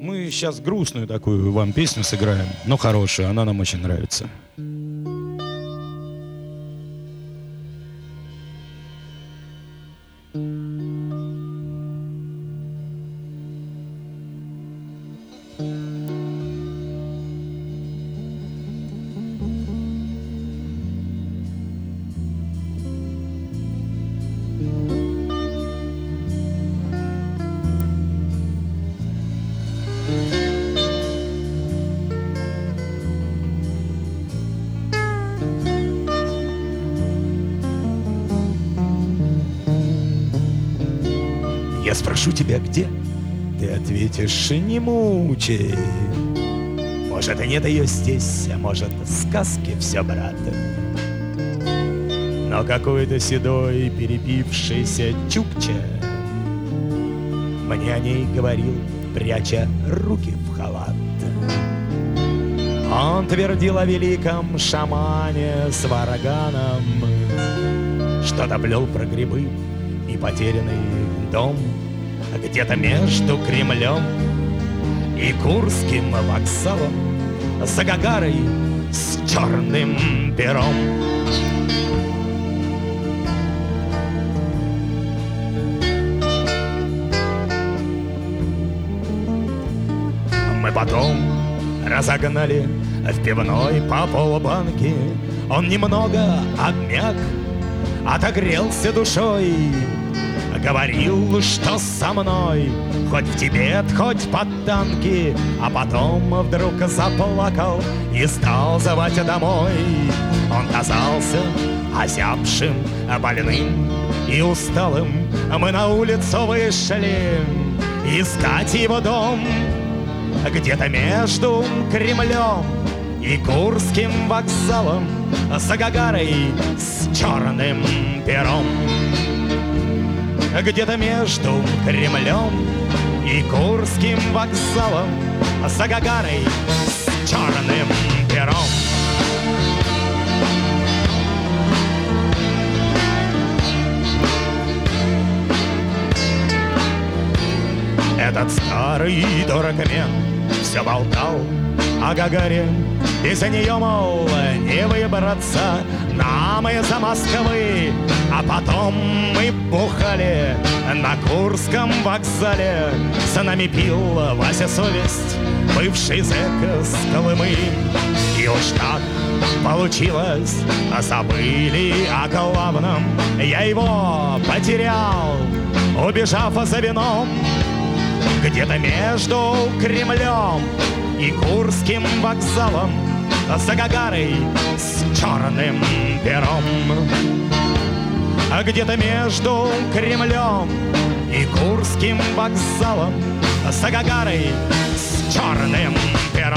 Мы сейчас грустную такую вам песню сыграем, но хорошую, она нам очень нравится. Я спрошу тебя, где? Ты ответишь, не мучай. Может, и нет ее здесь, а может, сказки все, брат. Но какой-то седой, перепившийся чукча мне о ней говорил, пряча руки в халат. Он твердил о великом шамане с вараганом, что-то плел про грибы и потерянный дом. Где-то между Кремлем и Курским вокзалом, за Гагарой с черным пером. Мы потом разогнали в пивной по полбанки. Он немного обмяк, отогрелся душой. Говорил, что со мной хоть в Тибет, хоть под танки. А потом вдруг заплакал и стал звать домой. Он казался озябшим, больным и усталым. Мы на улицу вышли искать его дом. Где-то между Кремлем и Курским вокзалом, за Гагарой с черным пером. Где-то между Кремлем и Курским вокзалом, за Гагарой с черным пером. Этот старый дуракмен все болтал о Гагаре. Без нее, мол, не выбраться нам из-за Москвы. А потом мы бухали на Курском вокзале. С нами пил Вася Совесть, бывший зэк с Колымы. И уж так получилось, забыли о главном. Я его потерял, убежав за вином. Где-то между Кремлем и Курским вокзалом, за Гагарой с черным пером. Где-то между Кремлем и Курским вокзалом, за Гагарой с черным пером.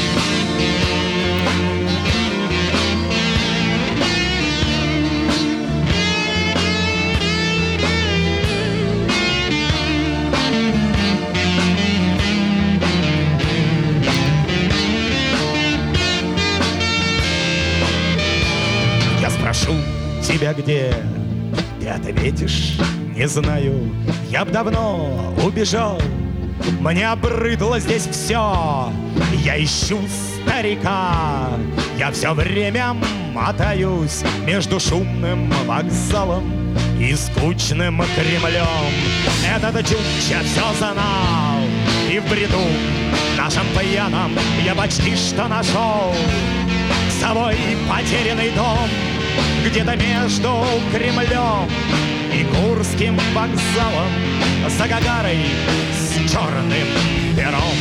Спрошу тебя, где? Ты ответишь, не знаю. Я б давно убежал, мне обрыдло здесь все. Я ищу старика, я все время мотаюсь между шумным вокзалом и скучным Кремлем. Этот чукча все знал, и в бреду нашим пьяном я почти что нашел свой потерянный дом. Где-то между Кремлем и Курским вокзалом, за Гагарой с черным пером.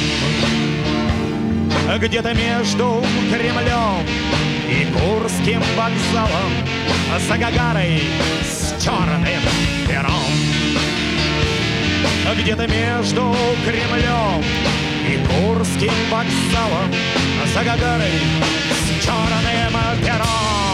Где-то между Кремлем и Курским вокзалом, за Гагарой с черным пером. Где-то между Кремлем и Курским вокзалом, за Гагарой с черным пером.